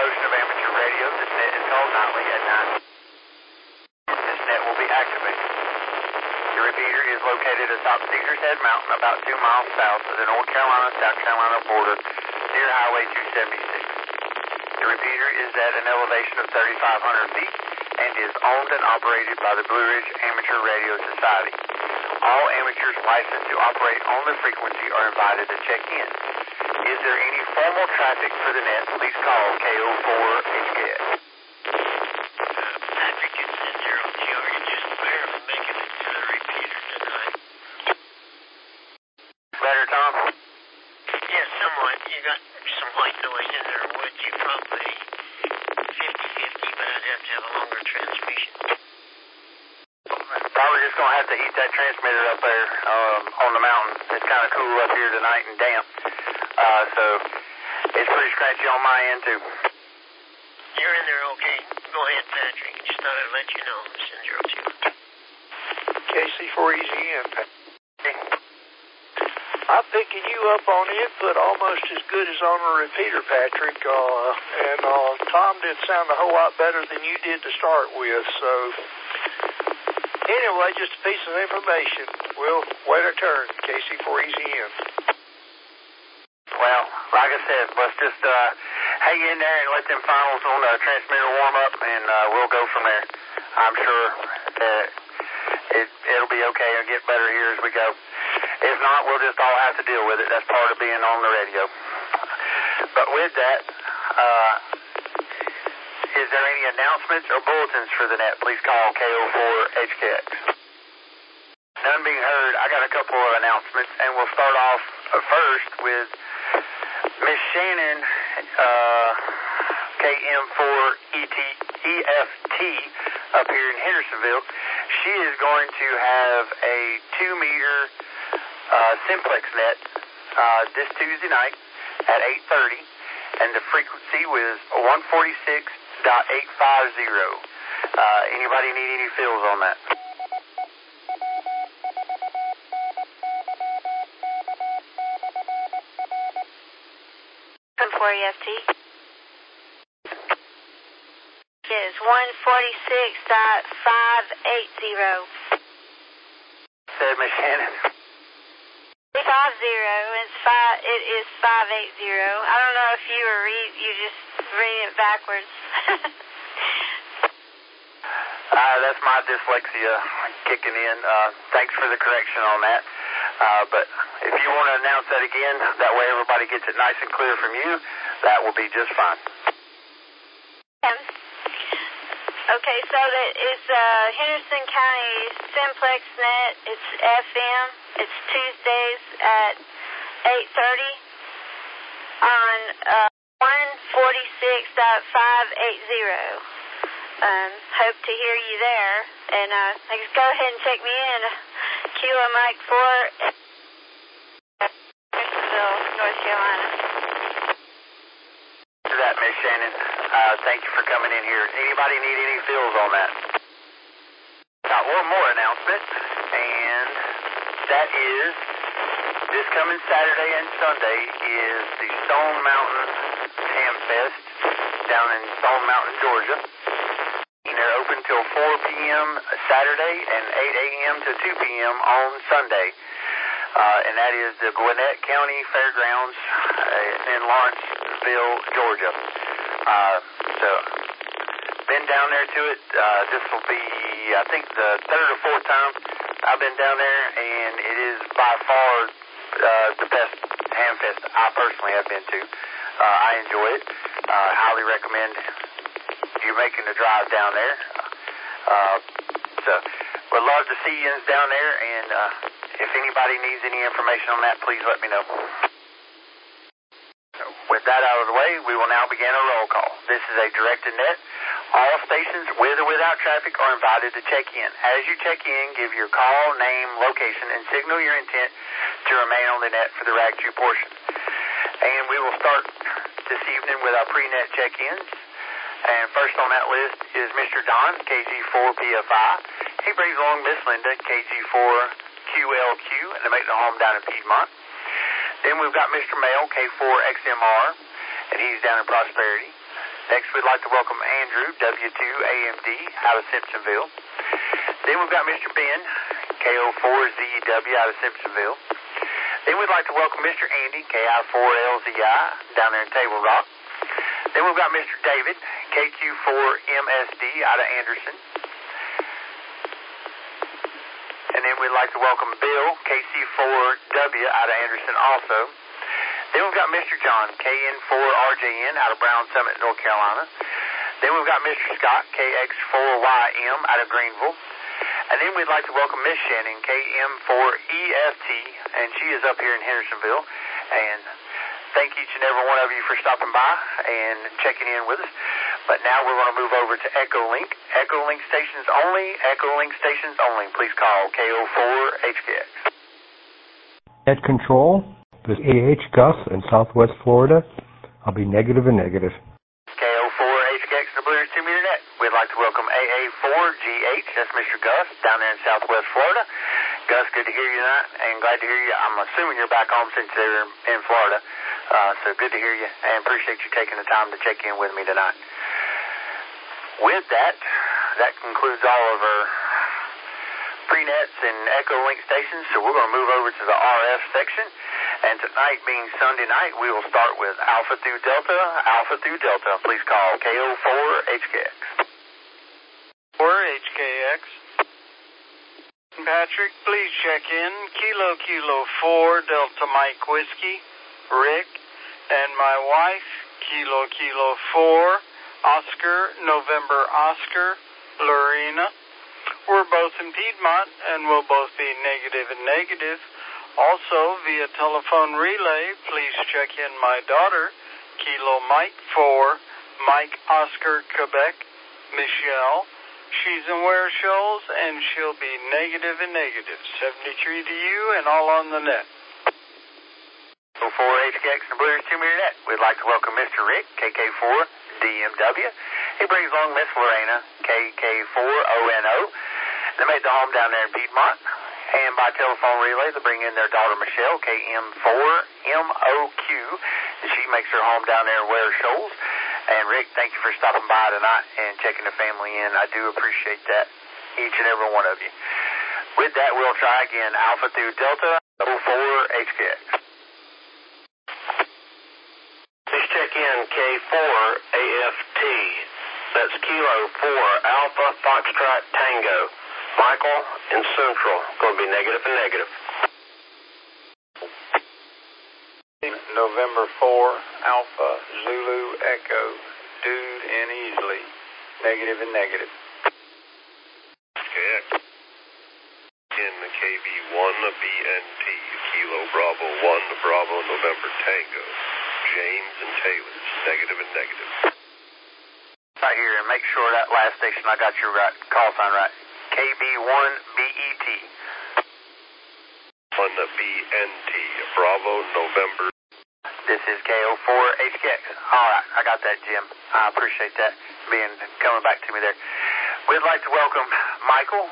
promotion of amateur radio. This net is called nightly at 9. This net will be activated. The repeater is located atop Caesar's Head Mountain, about 2 miles south of the North Carolina-South Carolina border, near Highway 276. The repeater is at an elevation of 3,500 feet and is owned and operated by the Blue Ridge Amateur Radio Society. All amateurs licensed to operate on the frequency are invited to check in. Is there any formal traffic for the net? Please call KO4HKX. Patrick, it's Center on the Are you just barely making it to the repeater tonight? Better, Tom? Yeah, somewhat. You got some white noise in there. Would you probably 50-50, but I'd have to have a longer transmission. Probably just going to have to heat that transmitter up there on the mountain. It's kind of cool up here tonight and damp. So it's pretty scratchy on my end, too. You're in there okay. Go ahead, Patrick. Just thought I'd let you know. Send 02. KC4EZN. I'm picking you up on input almost as good as on a repeater, Patrick. And Tom did sound a whole lot better than you did to start with. So anyway, just a piece of information. We'll wait our turn. KC4EZN. Well, like I said, let's just hang in there and let them finals on the transmitter warm up, and we'll go from there. I'm sure it'll be okay and get better here as we go. If not, we'll just all have to deal with it. That's part of being on the radio. But with that, is there any announcements or bulletins for the net? Please call KO4HKX. None being heard, I got a couple of announcements, and we'll start off first with Miss Shannon, KM4EFT, up here in Hendersonville. She is going to have a 2-meter simplex net this Tuesday night at 8:30, and the frequency was 146.850. Anybody need any fills on that? 4 EFT. Is 146.580. Said Miss Shannon. 50. It is 580. I don't know if you were you just read it backwards. That's my dyslexia kicking in. Thanks for the correction on that. But if you want to announce that again, that way everybody gets it nice and clear from you, that will be just fine. Okay, so that is Henderson County Simplex Net. It's FM. It's Tuesdays at 8:30 on 146.580. Hope to hear you there. And just go ahead and check me in. Kilo Mike 4, Hendersonville, North Carolina. To that, Miss Shannon. Thank you for coming in here. Anybody need any fills on that? Got one more announcement, and that is this coming Saturday and Sunday is the Stone Mountain Ham Fest down in Stone Mountain, Georgia. They're open till 4 p.m. Saturday and 8 a.m. to 2 p.m. on Sunday. And that is the Gwinnett County Fairgrounds in Lawrenceville, Georgia. So, been down there to it. This will be, I think, the third or fourth time I've been down there, and it is by far the best ham fest I personally have been to. I enjoy it. Highly recommend you making the drive down there. So, would love to see you down there, and if anybody needs any information on that, please let me know. With that out of the way, we will now begin a roll call. This is a directed net. All stations, with or without traffic, are invited to check in. As you check in, give your call, name, location, and signal your intent to remain on the net for the RAG 2 portion. And we will start this evening with our pre-net check-ins. And first on that list is Mr. Don, KG4PFI. He brings along Miss Linda, KG4QLQ, and they make the home down in Piedmont. Then we've got Mr. Mail, K4XMR, and he's down in Prosperity. Next, we'd like to welcome Andrew, W2AMD, out of Simpsonville. Then we've got Mr. Ben, KO4ZEW, out of Simpsonville. Then we'd like to welcome Mr. Andy, KI4LZI, down there in Table Rock. Then we've got Mr. David, KQ4MSD, out of Anderson. And then we'd like to welcome Bill, KC4W, out of Anderson also. Then we've got Mr. John, KN4RJN, out of Brown Summit, North Carolina. Then we've got Mr. Scott, KX4YM, out of Greenville. And then we'd like to welcome Miss Shannon, KM4EFT, and she is up here in Hendersonville. And thank each and every one of you for stopping by and checking in with us. But now we're going to move over to Echolink. Echolink stations only. Echolink stations only. Please call KO4HKX. Net control. This is Gus in Southwest Florida. I'll be negative and negative. KO4HKX and the Blues 2 Meter Net. We'd like to welcome AA4GH. That's Mr. Gus down there in Southwest Florida. Gus, good to hear you tonight, and glad to hear you. I'm assuming you're back home since you're in Florida. So good to hear you, and appreciate you taking the time to check in with me tonight. With that concludes all of our pre-nets and Echolink stations, so we're going to move over to the RF section. And tonight being Sunday night, we will start with Alpha through Delta. Alpha through Delta. Please call KO4HKX. 4HKX. Patrick, please check in. Kilo 4 Delta Mike Whiskey, Rick, and my wife, Kilo 4 Oscar November Oscar, Lorena. We're both in Piedmont, and we'll both be negative and negative. Also, via telephone relay, please check in my daughter, Kilo Mike 4, Mike Oscar Quebec, Michelle. She's in Ware Shoals, and she'll be negative and negative. 73 to you, and all on the net. 4HKX and the Blues 2 Meter Net. We'd like to welcome Mr. Rick, KK4DMW. He brings along Miss Lorena, KK4ONO. They made the home down there in Piedmont. And by telephone relay, they bring in their daughter, Michelle, KM4MOQ. She makes her home down there in Ware Shoals. And Rick, thank you for stopping by tonight and checking the family in. I do appreciate that, each and every one of you. With that, we'll try again. Alpha through Delta, 04HKX. Please check in K4AFT. That's Kilo 4 Alpha Foxtrot Tango. Michael in Central. Going to be negative and negative. November 4 Alpha Zulu Echo, Dude and Easley, negative and negative. KX. In the KB1 BNT, Kilo Bravo 1 Bravo November Tango. James and Taylor, negative and negative. Right here, and make sure that last station I got your right call sign right. KB1BET. On the BNT, Bravo November. This is KO4HKX. All right, I got that, Jim. I appreciate that coming back to me there. We'd like to welcome Michael,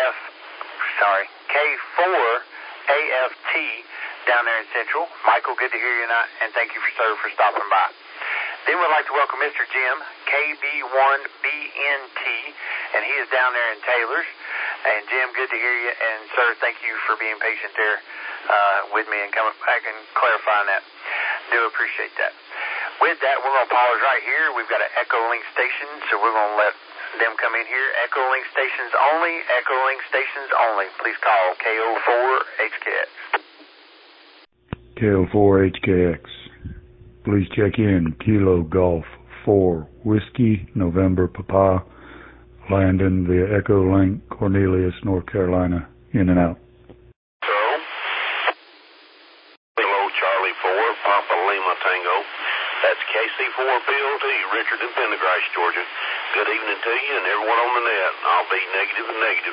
K4AFT down there in Central. Michael, good to hear you tonight, and thank you for stopping by. Then we'd like to welcome Mr. Jim, KB1BNT, and he is down there in Taylor's. And Jim, good to hear you, and sir, thank you for being patient there with me and coming back and clarifying that. Do appreciate that. With that, we're going to pause right here. We've got an Echolink station, so we're going to let them come in here. Echolink stations only. Echolink stations only. Please call KO4HKX. KO4HKX. Please check in Kilo Golf 4 Whiskey November Papa Landon via Echolink Cornelius, North Carolina. In and out. Kilo Charlie 4 Papa Lima Tango. That's KC4PLT, Richard in Pendergrass, Georgia. Good evening to you and everyone on the net. I'll be negative and negative.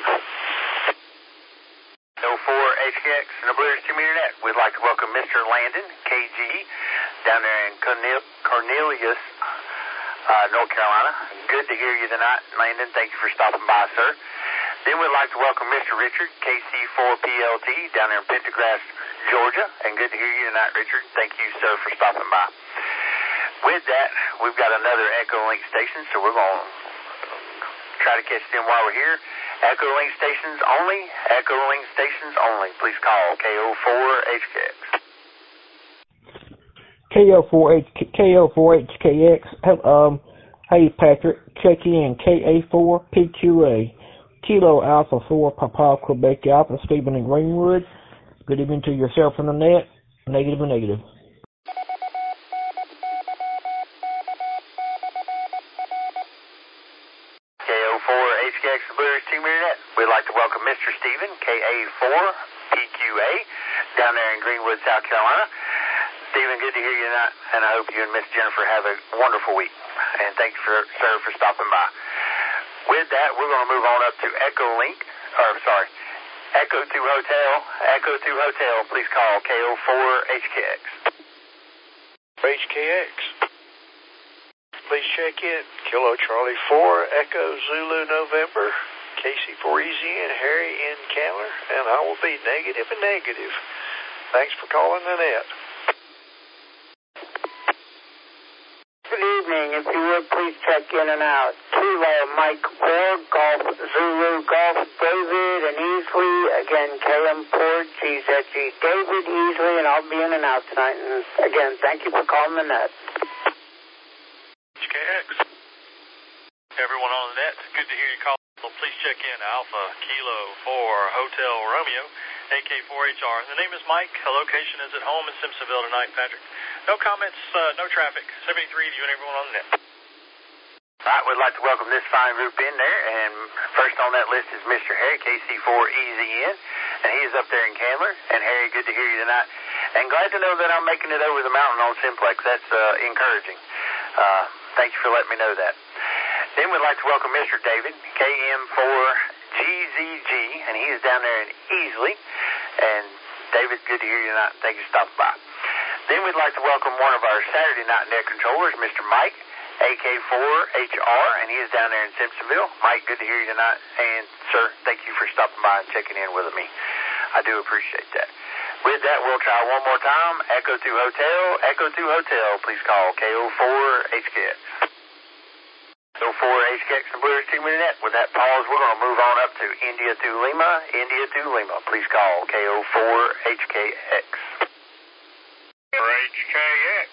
KO4HKX and the Blues 2 Meter Net. We'd like to welcome Mr. Landon, KG, down there in Cornelius, North Carolina. Good to hear you tonight, Landon. Thank you for stopping by, sir. Then we'd like to welcome Mr. Richard, KC4PLT, down there in Pendergrass, Georgia. And good to hear you tonight, Richard. Thank you, sir, for stopping by. With that, we've got another Echo Link station, so we're going to try to catch them while we're here. Echo Link stations only. Echo Link stations only. Please call KO4HKX. KO4HKX. Hey Patrick, check in KA4PQA. Kilo Alpha 4 Papa Quebec Alpha Stephen in Greenwood. Good evening to yourself on the net. Negative and negative. KO4HKX Blue Ridge Team Internet. We'd like to welcome Mr. Stephen, KA4PQA, down there in Greenwood, South Carolina. Stephen, good to hear you tonight, and I hope you and Miss Jennifer have a wonderful week. And thank you, sir, for stopping by. With that, we're going to move on up to Echo 2 Hotel. Echo 2 Hotel, please call KO4HKX. HKX. Please check in. Kilo Charlie 4, Echo Zulu November, KC4 Easy in, Harry in Candler, and I will be negative and negative. Thanks for calling the net. Good evening. If you would, please check in and out. Kilo Mike 4, Golf Zulu, Golf David, and Easley. Again, KM4GZG David, Easley, and I'll be in and out tonight. And again, thank you for calling the net. HKX. Everyone on the net, good to hear you call. Please check in Alpha Kilo 4 Hotel Romeo, AK4HR. The name is Mike. The location is at home in Simpsonville tonight, Patrick. No comments, no traffic. 73 to you and everyone on the net. All right, we'd like to welcome this fine group in there, and first on that list is Mr. Harry, KC4 Easy in, and he is up there in Candler. And Harry, good to hear you tonight, and glad to know that I'm making it over the mountain on Simplex. That's encouraging. Thank you for letting me know that. Then we'd like to welcome Mr. David, KM4GZG, and he is down there in Easley. And David, good to hear you tonight. Thank you for stopping by. Then we'd like to welcome one of our Saturday night net controllers, Mr. Mike, AK4HR, and he is down there in Simpsonville. Mike, good to hear you tonight. And, sir, thank you for stopping by and checking in with me. I do appreciate that. With that, we'll try one more time. Echo 2 Hotel. Echo 2 Hotel, please call KO4HKX. KO4HKX and Blue Ridge Team Internet. With that pause, we're going to move on up to India 2 Lima. India 2 Lima, please call KO4HKX. HKX.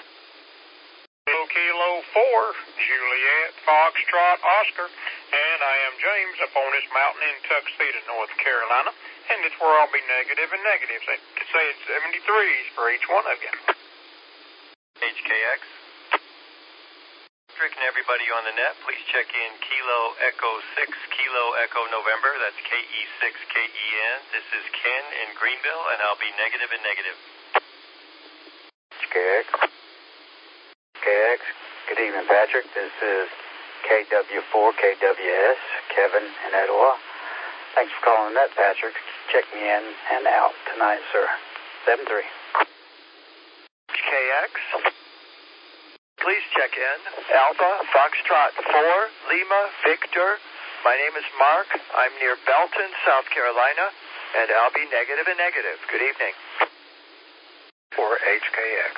Kilo 4, Juliet, Foxtrot, Oscar, and I am James up on this mountain in Tuxedo, North Carolina, and it's where I'll be negative and negative. To say it's 73s for each one of you. HKX. And everybody on the net, please check in Kilo Echo 6, Kilo Echo November. That's KE6KEN. This is Ken in Greenville, and I'll be negative and negative. HKX. KX. Good evening, Patrick. This is KW4KWS, Kevin in Etowah. Thanks for calling that, Patrick. Check me in and out tonight, sir. 7-3. HKX. Please check in Alpha Foxtrot 4 Lima Victor. My name is Mark. I'm near Belton, South Carolina, and I'll be negative and negative. Good evening. For HKX.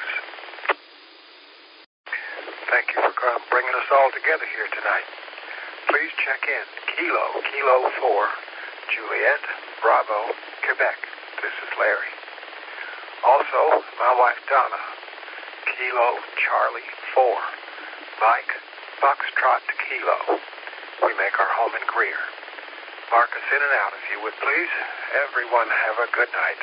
Thank you for bringing us all together here tonight. Please check in Kilo 4 Juliet, Bravo, Quebec. This is Larry. Also, my wife Donna, Kilo Charlie 4 Mike, Foxtrot Kilo. We make our home in Greer. Mark us in and out if you would please. Everyone have a good night.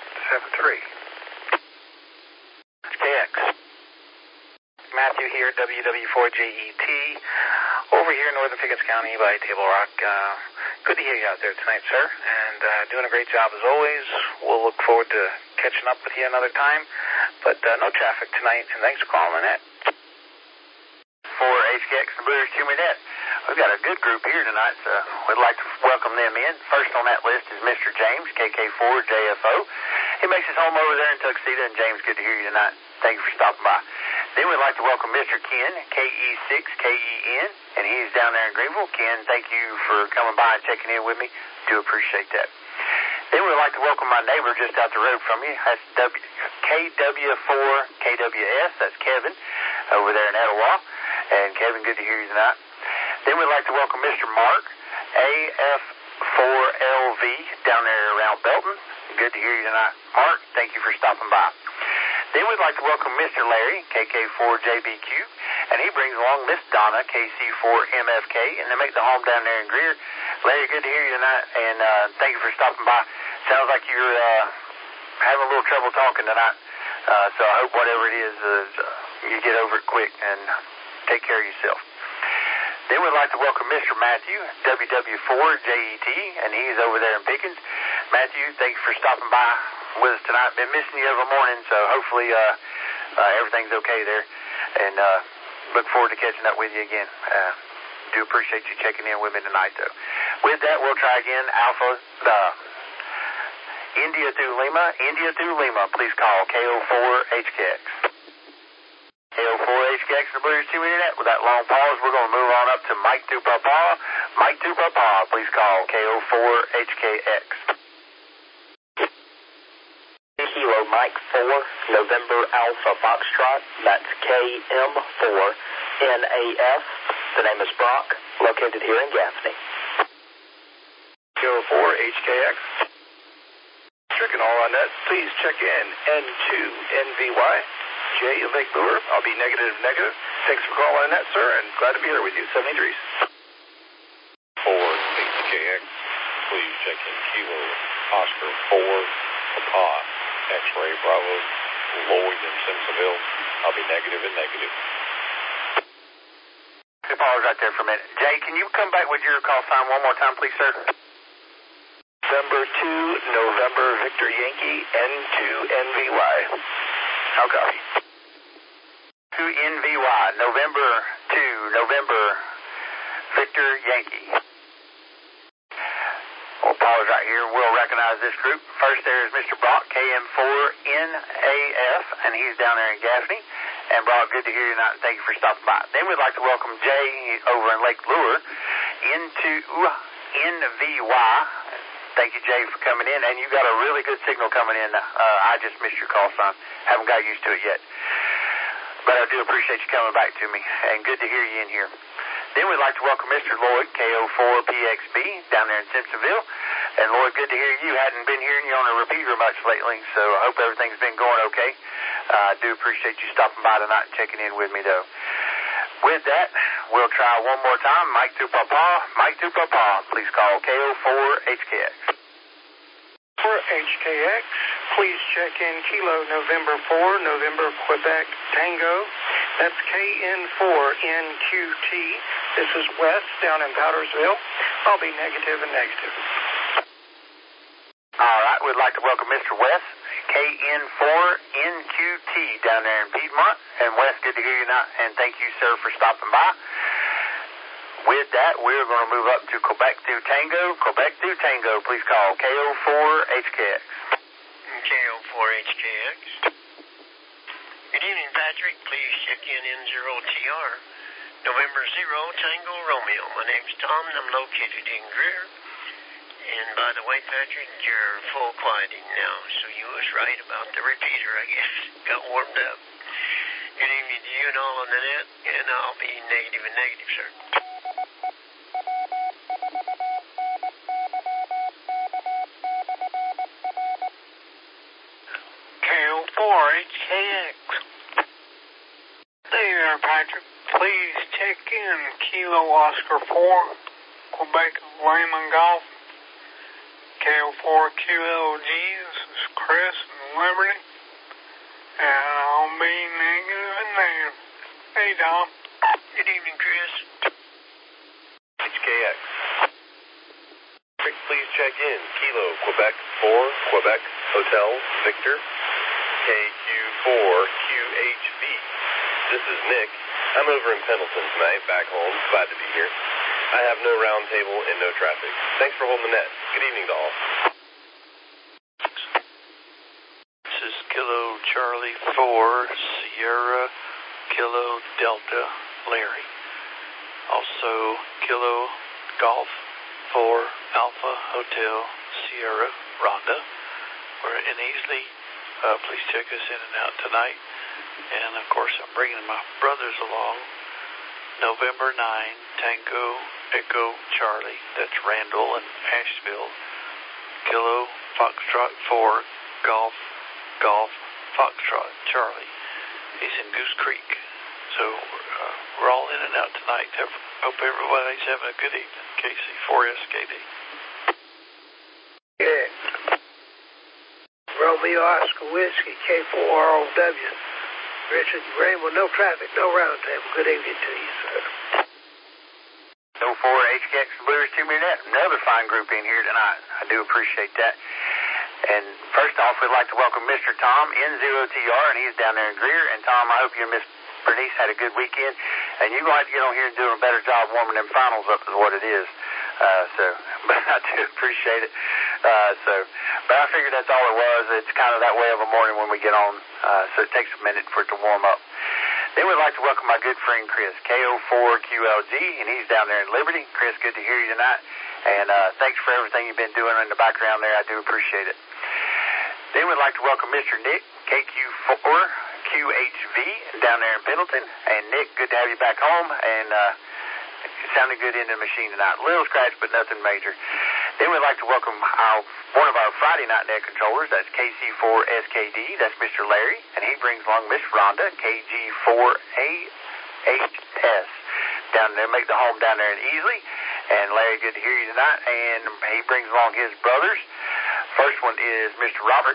7-3. KX. Matthew here, WW4JET, over here in northern Pickens County by Table Rock. Good to hear you out there tonight, sir, and doing a great job as always. We'll look forward to catching up with you another time, but no traffic tonight, and thanks for calling in. For HKX and Blue Ridge Team Internet, we've got a good group here tonight, so we'd like to welcome them in. First on that list is Mr. James, KK4JFO. He makes his home over there in Tuxedo, and James, good to hear you tonight. Thank you for stopping by. Then we'd like to welcome Mr. Ken, KE6KEN, and he's down there in Greenville. Ken, thank you for coming by and checking in with me. Do appreciate that. Then we'd like to welcome my neighbor just out the road from you. That's KW4KWS. That's Kevin. over there in Etowah. And Kevin, good to hear you tonight. Then we'd like to welcome Mr. Mark, AF4LV, down there around Belton. Good to hear you tonight. Mark, thank you for stopping by. Then we'd like to welcome Mr. Larry, KK4JBQ, and he brings along Miss Donna, KC4MFK, and they make the home down there in Greer. Larry, good to hear you tonight, and thank you for stopping by. Sounds like you're having a little trouble talking tonight, so I hope whatever it is, you get over it quick and take care of yourself. Then we'd like to welcome Mr. Matthew, WW4JET, and he's over there in Pickens. Matthew, thank you for stopping by with us tonight. Been missing you every morning, so hopefully everything's okay there. And look forward to catching up with you again. Do appreciate you checking in with me tonight, though. With that, we'll try again. Alpha, India through Lima, please call KO4HKX. KO4HKX, the Blues Team Internet. With that long pause, we're going to move on up to Mike 2 Papa. Mike 2 Papa, please call KO4HKX. Kilo Mike 4, November Alpha Foxtrot, that's KM4NAF. The name is Brock, located here in Gaffney. KO4HKX. Tricking all on that, please check in N2NVY. Jay of Lake Lure, I'll be negative. Thanks for calling that, sir, and glad to be here with you. 73s. 4HKX, please check in Kilo Oscar 4 Papa X-Ray Bravo Lloyd in Simpsonville. I'll be negative. Pause right there for a minute. Jay, can you come back with your call sign one more time, please, sir? December 2, November Victor Yankee, N2NVY. How copy? 2NVY, November 2, November Victor Yankee. We'll pause right here. We'll recognize this group. First there is Mr. Brock, KM4NAF, and he's down there in Gaffney. And Brock, good to hear you tonight, and thank you for stopping by. Then we'd like to welcome Jay over in Lake Lure into NVY. Thank you, Jay, for coming in. And you got a really good signal coming in. I just missed your call sign. Haven't got used to it yet. But I do appreciate you coming back to me. And good to hear you in here. Then we'd like to welcome Mr. Lloyd, KO4PXB, down there in Simpsonville. And Lloyd, good to hear you. Hadn't been hearing you on a repeater much lately, so I hope everything's been going okay. I do appreciate you stopping by tonight and checking in with me, though. With that, we'll try one more time. Mike 2 Papa. Mike 2 Papa, please call KO4HKX. For HKX, please check in Kilo November 4, November Quebec Tango. That's KN4NQT. This is Wes down in Powdersville. I'll be negative. All right, we'd like to welcome Mr. Wes, KN4NQT, down there in Piedmont. And Wes, good to hear you tonight, and thank you, sir, for stopping by. With that, we're going to move up to Quebec through Tango. Quebec through Tango, please call KO4HKX. KO4HKX. Good evening, Patrick. Please check in N0TR. November 0, Tango Romeo. My name's Tom, and I'm located in Greer. And by the way, Patrick, you're full quieting now, so you was right about the repeater, I guess. Got warmed up. Good evening to you and all on the net, and I'll be negative, sir. KO4HKX. There you are, Patrick. Please check in Kilo Oscar 4, Quebec Lehman Golf. KO4QLG, this is Chris in Liberty. And I'll be negative. Hey, Tom. Good evening, Chris. HKX. Please check in Kilo Quebec 4, Quebec Hotel Victor, KQ4QHB. This is Nick. I'm over in Pendleton tonight, back home. Glad to be here. I have no round table and no traffic. Thanks for holding the net. Good evening to all. This is Kilo Charlie 4, Sierra, Kilo Delta, Larry. Also, Kilo Golf 4, Alpha Hotel, Sierra, Rhonda. We're in Easley. Please check us in and out tonight. And, of course, I'm bringing my brothers along. November 9, Tango Echo Charlie. That's Randall and Asheville. Kilo Foxtrot 4 Golf Foxtrot Charlie. He's in Goose Creek. So we're all in and out tonight. Hope everybody's having a good evening. KC4SKD. Yeah. Romeo Oscar Whiskey, K4ROW. Richard Greenville, no traffic, no roundtable. Good evening to you, sir. 04 HKX Blues 2 Minute. Another fine group in here tonight. I do appreciate that. And first off, we'd like to welcome Mr. Tom, N0TR, and he's down there in Greer. And Tom, I hope you and Miss Bernice had a good weekend. And you're going to have to get on here and do a better job warming them finals up is what it is. But I do appreciate it. But I figured that's all it was. It's kind of that way of a morning when we get on. So it takes a minute for it to warm up. Then we'd like to welcome my good friend Chris, KO4QLG, and he's down there in Liberty. Chris, good to hear you tonight. And thanks for everything you've been doing in the background there. I do appreciate it. Then we'd like to welcome Mr. Nick, KQ4QHV, down there in Pendleton. And Nick, good to have you back home. And sounding good in the machine tonight. Little scratch, but nothing major. Then we'd like to welcome one of our Friday night net controllers. That's KC4SKD. That's Mr. Larry. And he brings along Miss Rhonda, KG4AHS. Down there, make the home down there in Easley. And Larry, good to hear you tonight. And he brings along his brothers. First one is Mr. Robert,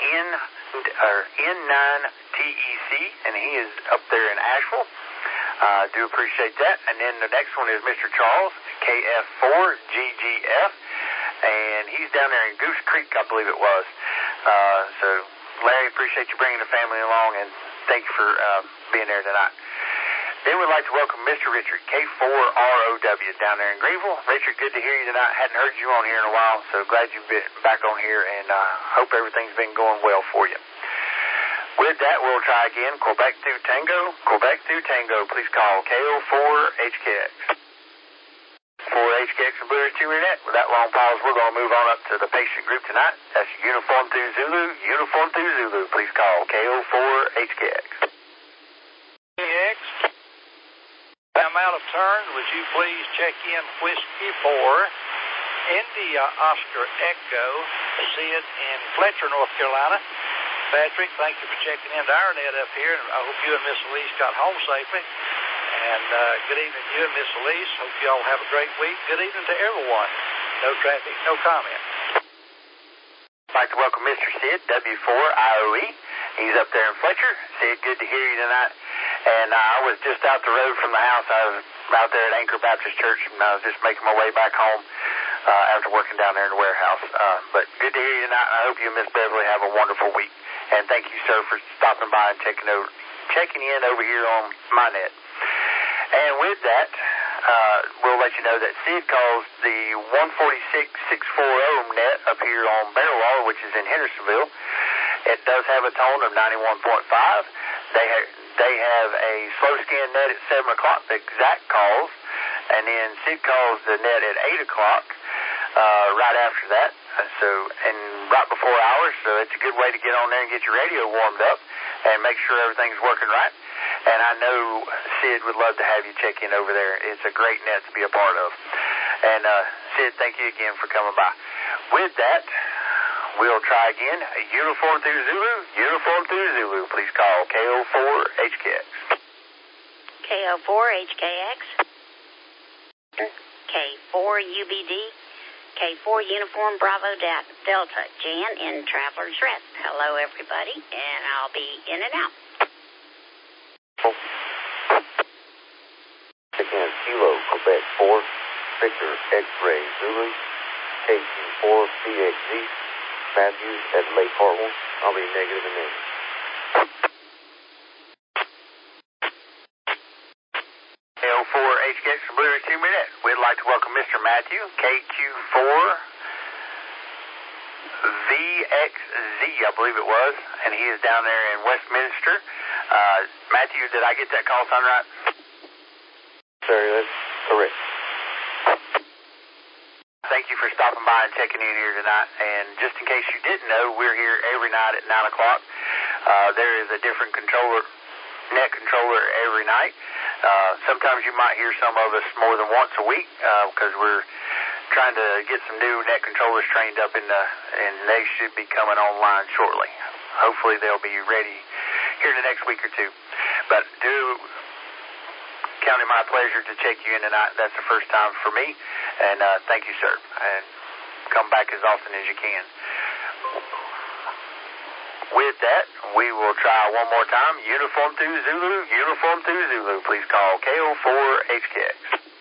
N9TEC. And he is up there in Asheville. Do appreciate that. And then the next one is Mr. Charles, KF4GGF, and he's down there in Goose Creek, I believe it was. So, Larry, appreciate you bringing the family along, and thank you for being there tonight. Then we'd like to welcome Mr. Richard, K4ROW, down there in Greenville. Richard, good to hear you tonight. Hadn't heard you on here in a while, so glad you've been back on here, and hope everything's been going well for you. With that, we'll try again. Quebec through Tango. Please call KO4HKX. 4HKX and Blues 2 Minute. With that long pause, we're going to move on up to the patient group tonight. That's Uniform through Zulu. Please call KO4HKX. HKX. I'm out of turn. Would you please check in Whiskey 4, India Oscar Echo, Sid in Fletcher, North Carolina. Patrick, thank you for checking into our net up here, and I hope you and Miss Elise got home safely. And good evening to you and Miss Elise. Hope you all have a great week. Good evening to everyone. No traffic, no comment. I'd like to welcome Mr. Sid, W4IOE. He's up there in Fletcher. Sid, good to hear you tonight. And I was just out the road from the house. I was out there at Anchor Baptist Church, and I was just making my way back home after working down there in the warehouse. But good to hear you tonight, and I hope you and Miss Beverly have a wonderful week. And thank you, sir, for stopping by and checking in over here on my net. And with that, we'll let you know that Sid calls the 146.640 net up here on Barrelwater, which is in Hendersonville. It does have a tone of 91.5. They have a slow scan net at 7 o'clock, the exact calls. And then Sid calls the net at 8 o'clock right after that. And right before hours, so it's a good way to get on there and get your radio warmed up and make sure everything's working right. And I know Sid would love to have you check in over there. It's a great net to be a part of. And Sid, thank you again for coming by. With that, we'll try again. Uniform through Zulu. Please call KO4HKX. KO4HKX. K4UBD. K4 Uniform Bravo Delta. Jan in Traveler's Rest. Hello, everybody, and I'll be in and out. Again, Kilo, Quebec 4, Victor X-Ray Zulu, KQ4BXZ, Matthews at Lake Hartwell. I'll be negative and negative. KO4HKX from Blue 2 Minute. We'd like to welcome Mr. Matthew, KQ4VXZ, I believe it was, and he is down there in Westminster. Matthew, did I get that call sign right? Sir, that's correct. Thank you for stopping by and checking in here tonight. And just in case you didn't know, we're here every night at 9 o'clock. There is a different net controller every night. Sometimes you might hear some of us more than once a week because we're trying to get some new net controllers trained up and they should be coming online shortly. Hopefully they'll be ready here in the next week or two. But do count it my pleasure to check you in tonight. That's the first time for me, and thank you, sir. And come back as often as you can. With that, we will try one more time. Uniform 2 Zulu, Uniform 2 Zulu. Please call KO4HKX.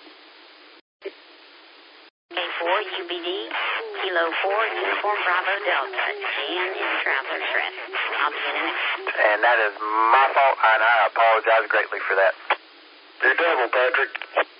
K4 UBD, Kilo 4, Uniform Bravo Delta. Jan in Traveler's Rest. I'll be in a minute. And that is my fault, and I apologize greatly for that. You're double, Patrick.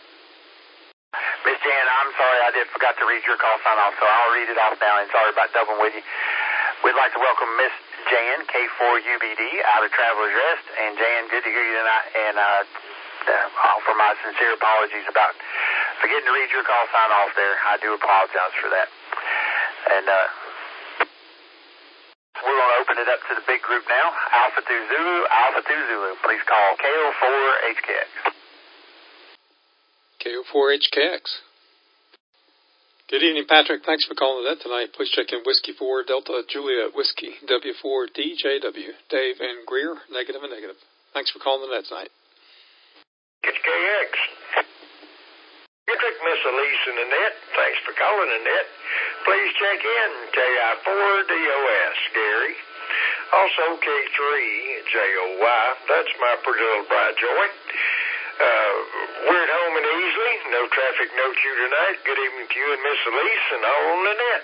Miss Jan, I'm sorry I forgot to read your call sign off, so I'll read it off now, and sorry about doubling with you. We'd like to welcome Miss Jan, K4UBD, out of Traveler's Rest. And Jan, good to hear you tonight, and offer my sincere apologies about forgetting to read your call sign off there. I do apologize for that. And we're going to open it up to the big group now. Alpha 2 Zulu, Alpha 2 Zulu. Please call KO4HKX. KO4HKX. Good evening, Patrick. Thanks for calling that tonight. Please check in Whiskey 4 Delta Juliet Whiskey W4 DJW. Dave and Greer, negative and negative. Thanks for calling the net tonight. It's KX. Patrick, Miss Elise in the net. Thanks for calling the net. Please check in KI4DOS, Gary. Also K3JOY. That's my pretty little bride, Joy. We're at home and easily. No traffic, no queue tonight. Good evening to you and Miss Elise and all on the net.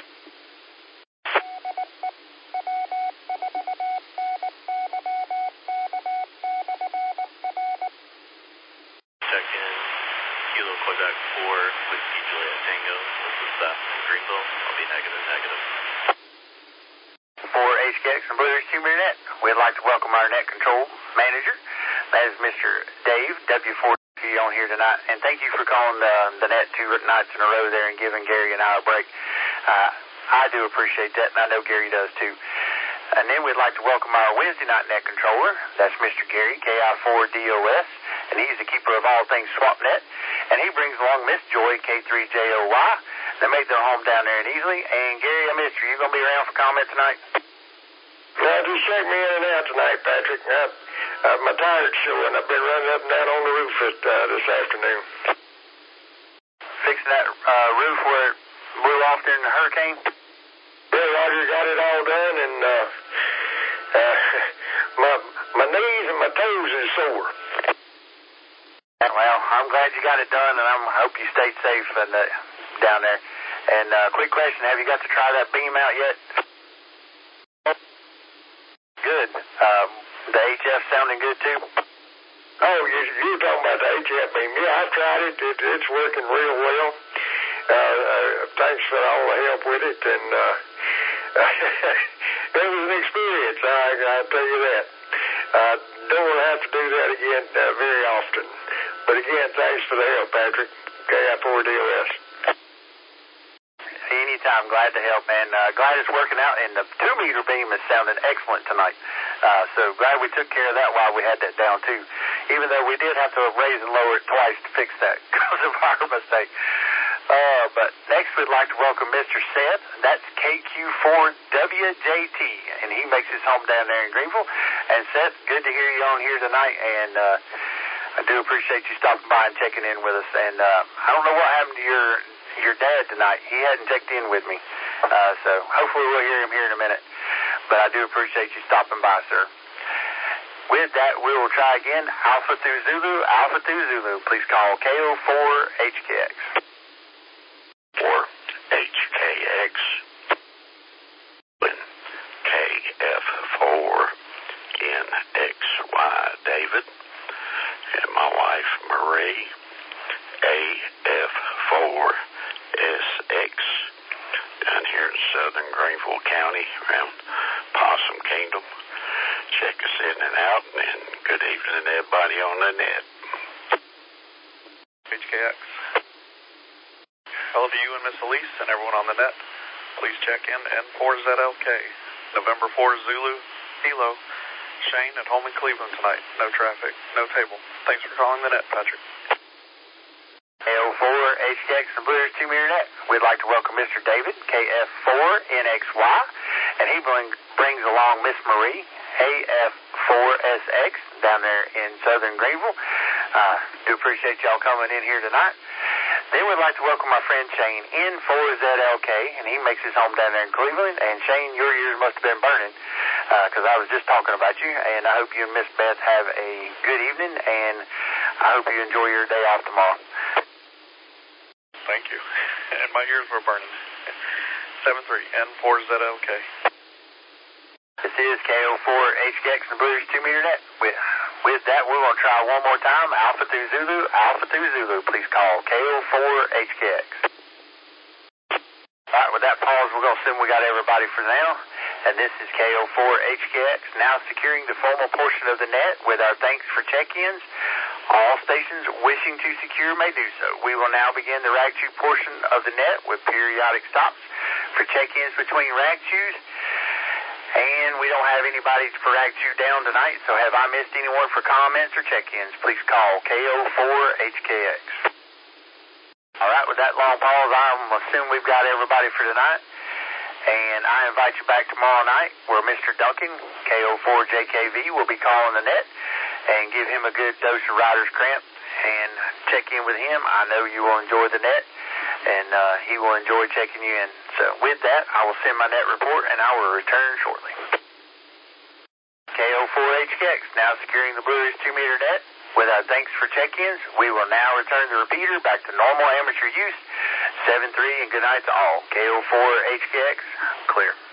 Check in Kilo Quebec 4 Whiskey Juliet Tango. This is Seth in Greenville. I'll be negative. 4HKX and Blue Ridge Humor Net. We'd like to welcome our net control manager. That is Mr. Dave, W4 on here tonight. And thank you for calling the net 2 nights in a row there and giving Gary and I a break. I do appreciate that, and I know Gary does too. And then we'd like to welcome our Wednesday night net controller. That's Mr. Gary, KI4DOS, and he's the keeper of all things SwapNet. And he brings along Miss Joy, K3JOY. They made their home down there in Easley. And Gary, I missed you. You going to be around for comment tonight? Yeah, just check me in and out tonight, Patrick. My tire's showing. I've been running up and down on the roof this afternoon. Fixing that roof where it blew off during the hurricane? Yeah, Roger got it all done, and my knees and my toes is sore. Well, I'm glad you got it done, and I hope you stayed safe down there. And quick question, have you got to try that beam out yet? Good. The HF sounding good too? Oh, you're talking about the HF beam. Yeah, I've tried it. It's working real well. Thanks for all the help with it. And it was an experience, I'll tell you that. Don't want to have to do that again very often. But again, thanks for the help, Patrick. KI4DOS. Anytime, glad to help, man. Glad it's working out, and the 2-meter beam is sounding excellent tonight. So glad we took care of that while we had that down, too. Even though we did have to raise and lower it twice to fix that because of our mistake. But next we'd like to welcome Mr. Seth. That's KQ4WJT, and he makes his home down there in Greenville. And Seth, good to hear you on here tonight, and I do appreciate you stopping by and checking in with us. And I don't know what happened to your dad tonight. He hadn't checked in with me, so hopefully we'll hear him here in a minute. But I do appreciate you stopping by, sir. With that, we will try again. Alpha 2 Zulu, Alpha 2 Zulu. Please call KO4HKX. 4HKX. KF4 NXY David. And my wife Marie. AF4SX. Down here in southern Greenville County, around Possum Kingdom. Check us in and out, and good evening to everybody on the net. HKX. Hello to you and Miss Elise and everyone on the net. Please check in N4ZLK. November 4 Zulu, Kilo. Shane at home in Cleveland tonight. No traffic, no table. Thanks for calling the net, Patrick. KO4 HKX and Blues 2-meter net. We'd like to welcome Mr. David, KF4NXY, and he brings along Miss Marie, AF4SX, down there in southern Greenville. Do appreciate y'all coming in here tonight. Then we'd like to welcome our friend Shane, N4ZLK, and he makes his home down there in Cleveland. And Shane, your ears must have been burning because I was just talking about you, and I hope you and Miss Beth have a good evening, and I hope you enjoy your day off tomorrow. Thank you. And my ears were burning. 73 N4ZLK. This is KO4 HKX and Blues 2-meter net. With that, we're going to try one more time. Alpha through Zulu. Please call KO4 HKX. All right, with that pause, we're going to assume we got everybody for now. And this is KO4 HKX, now securing the formal portion of the net with our thanks for check-ins. All stations wishing to secure may do so. We will now begin the rag chew portion of the net with periodic stops for check-ins between rag chews. And we don't have anybody for rag chew down tonight, so have I missed anyone for comments or check-ins? Please call KO4 HKX. All right, with that long pause, I'm assuming we've got everybody for tonight. And I invite you back tomorrow night where Mr. Duncan, KO4JKV, will be calling the net and give him a good dose of rider's cramp and check in with him. I know you will enjoy the net, and he will enjoy checking you in. So with that, I will send my net report, and I will return shortly. KO4HKX, now securing the Blues 2-meter net. With our thanks for check-ins, we will now return the repeater back to normal amateur use. 7-3 and good night to all. KO4HKX, clear.